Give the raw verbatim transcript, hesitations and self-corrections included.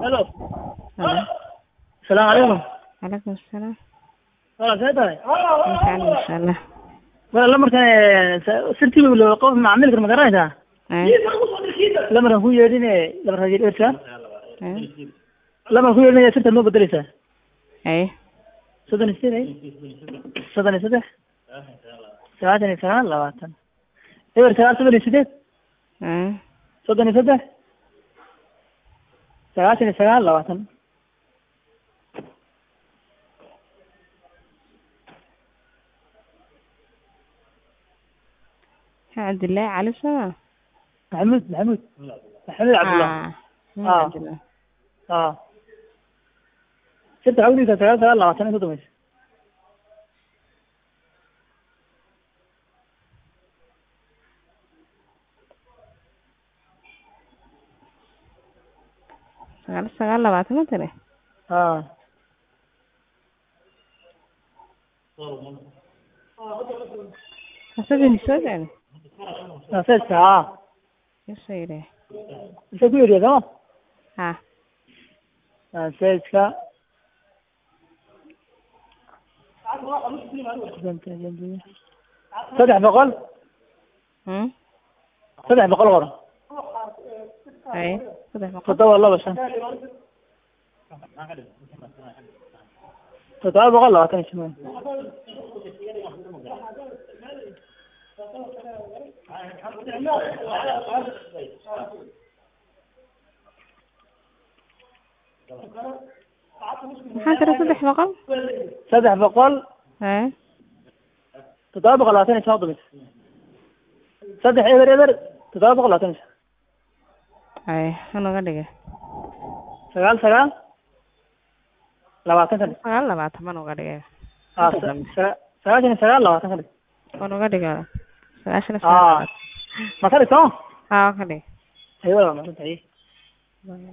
Hello. Halo. Assalaamu calaykum. Calaykum asalaam. Walaal see tahay? Insaan insha Allah. Walaal lamarkan sirtii wuu loo qof macaamilka ma garanaysaa? Eh. Lamarkan ku yeedhin lamarkan yeedhaysa. Eh. Lamarkan ku yeedhin sirta ma bedelaysaa? Eh. soddon iyo siddeed soddon iyo saddex sagaashan iyo sagaal labaatan eber sagaal soddon iyo siddeed Eh. soddon iyo saddex sagaashan iyo sagaal labaatan Cabdullaahi Cali Sama. maxamuud maxamuud maxamuud cabdullah Ah. Cabdullaahi. ah sirta awliisa sagaal sagaal labaatan inta dambaysa Sagaal sagaal labaatan ma tiri? ah Asagan soo gaadhay. aseeska ah Isoo yiri. inta ku yeedhiya sama Ha. aseeska saddex boqol Hmm. saddex boqol qoro Eh. Saddex boqol. toddoba laba shan toddoba boqol labaatan iyo shan Maxaa tiri saddex boqol? saddex boqol Eh. toddoba boqol labaatan iyo shan dambaysa saddex eber eber toddoba boqol labaatan iyo shan Eh. Hanaga dhigay. sagaal sagaal labaatan ka dhig Sagaal labaatan man uga dhigay. ah sa- sagaashan iyo sagaal labaatan ka dhig Waan uga dhigay. Sagaashan iyo ah sagaal. ma ka dhig soo Ha ka dhig. ayo walaal ma ka dhig